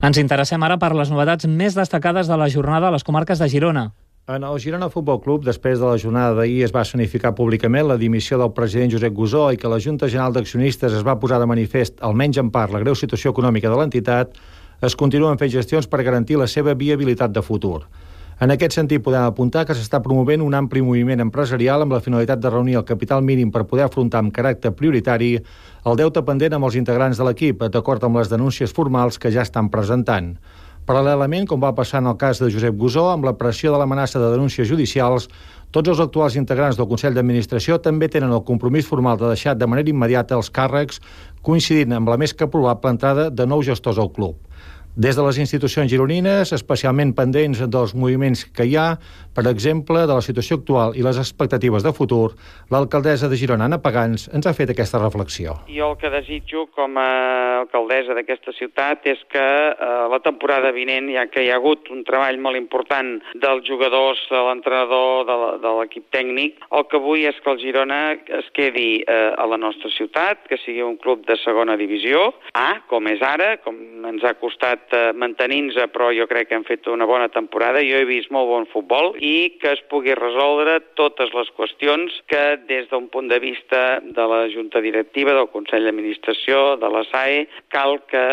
Ens interessem ara per les novetats més destacades de la jornada a les comarques de Girona. En el Girona Futbol Club, després de la jornada d'ahir, es va escenificar públicament la dimissió del president Josep Gusó i que la Junta General d'Accionistes es va posar de manifest, almenys en part, la greu situació econòmica de l'entitat. Es continuen fent gestions per garantir la seva viabilitat de futur. En aquest sentit, podem apuntar que s'està promovent un ampli moviment empresarial amb la finalitat de reunir el capital mínim per poder afrontar amb caràcter prioritari el deute pendent amb els integrants de l'equip, d'acord amb les denúncies formals que ja estan presentant. Paral·lelament, com va passar en el cas de Josep Gusó, amb la pressió de l'amenaça de denúncies judicials, tots els actuals integrants del Consell d'Administració també tenen el compromís formal de deixar de manera immediata els càrrecs, coincidint amb la més que probable entrada de nous gestors al club. Des de les institucions gironines, especialment pendents dels moviments que hi ha, per exemple, de la situació actual i les expectatives de futur, l'alcaldessa de Girona, Anna Pagans, ens ha fet aquesta reflexió. Jo el que desitjo com a alcaldessa d'aquesta ciutat és que la temporada vinent, ja que hi ha hagut un treball molt important dels jugadors, de l'entrenador, de l'equip tècnic, el que vull és que el Girona es quedi a la nostra ciutat, que sigui un club de segona divisió, com és ara, com ens ha costat mantenint-se, però jo crec que hem fet una bona temporada. Jo he vist molt bon futbol i que es pugui resoldre totes les qüestions que des d'un punt de vista de la Junta Directiva, del Consell d'Administració, de la SAE, cal que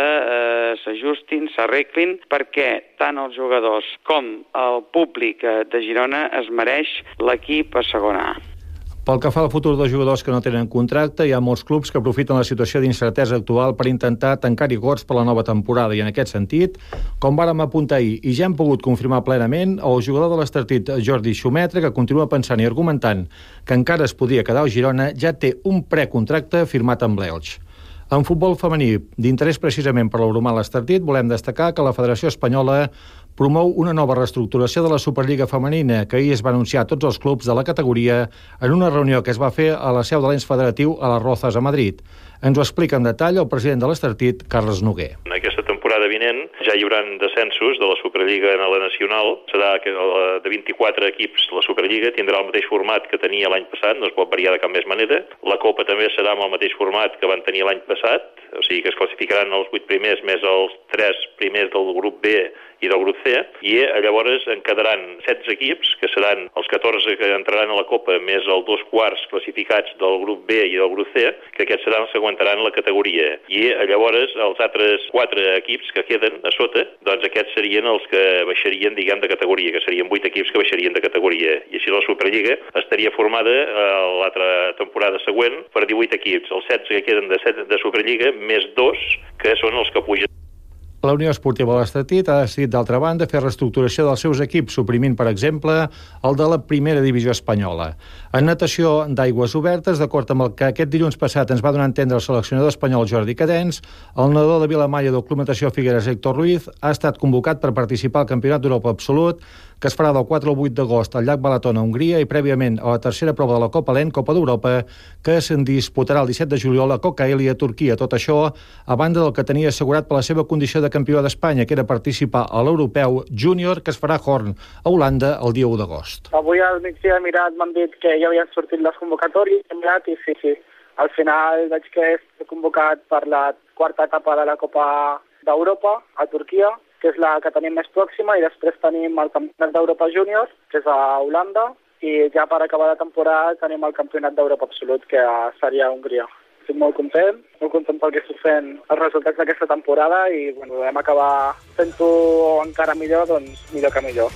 s'ajustin, s'arreglin, perquè tant els jugadors com el públic de Girona es mereix l'equip a segona A. Pel que fa al futur dels jugadors que no tenen contracte, hi ha molts clubs que aprofiten la situació d'incertesa actual per intentar tancar-hi acords per la nova temporada i en aquest sentit, com vàrem apuntar ahir i ja hem pogut confirmar plenament, el jugador de l'Estartit Jordi Xumetre, que continua pensant i argumentant que encara es podria quedar al Girona, ja té un precontracte firmat amb l'Elx. En futbol femení, d'interès precisament per l'Euromal Estartit, volem destacar que la Federació Espanyola promou una nova reestructuració de la Superliga Femenina, que ahir es va anunciar a tots els clubs de la categoria en una reunió que es va fer a la seu de l'ens federatiu a les Rozas, a Madrid. Ens ho explica en detall el president de l'Estartit, Carles Noguer. En aquesta temporada vinent ja hi haurà descensos de la Superliga a la nacional. Serà de 24 equips la Superliga, tindrà el mateix format que tenia l'any passat, no es pot variar de cap més manera. La Copa també serà amb el mateix format que van tenir l'any passat, o sigui que es classificaran els 8 primers més els 3 primers del grup B i del grup C, i llavors en quedaran 16 equips, que seran els 14 que entraran a la Copa, més els 2 quarts classificats del grup B i del grup C, que aquests seran els que aguantaran la categoria. I llavors els altres 4 equips que queden a sota, doncs aquests serien els que baixarien, diguem, de categoria, que serien 8 equips que baixarien de categoria. I així la Superliga estaria formada l'altra temporada següent per 18 equips. Els 16 que queden de Superliga, més 2 que són els que pugen. La Unió Esportiva de l'Estartit ha decidit, d'altra banda, fer reestructuració dels seus equips, suprimint, per exemple, el de la primera divisió espanyola. En natació d'aigües obertes, d'acord amb el que aquest dilluns passat ens va donar a entendre el seleccionador espanyol Jordi Cadens, el nedador de Vilamalla del Club Natació Figueres, Héctor Ruiz, ha estat convocat per participar al Campionat d'Europa Absolut, que es farà del 4 al 8 d'agost al llac Balaton, a Hongria, i prèviament a la tercera prova de la Copa Lent, Copa d'Europa, que se'n disputarà el 17 de juliol a Kocaeli, a Turquia. Tot això a banda del que tenia assegurat per la seva condició de campió d'Espanya, que era participar a l'Europeu Júnior, que es farà a Horn, a Holanda, el dia 1 d'agost. Avui al migdia he mirat, m'han dit que ja havien sortit les convocatòries, he mirat i sí. Al final veig que és convocat per la quarta etapa de la Copa d'Europa a Turquia, que és la que tenim més pròxima, i després tenim el Campionat d'Europa Júnior, que és a Holanda, i ja per acabar la temporada tenim el Campionat d'Europa Absolut, que seria a Hongria. Estic molt content pel que estic fent els resultats d'aquesta temporada i podem acabar fent-ho encara millor, doncs millor que millor.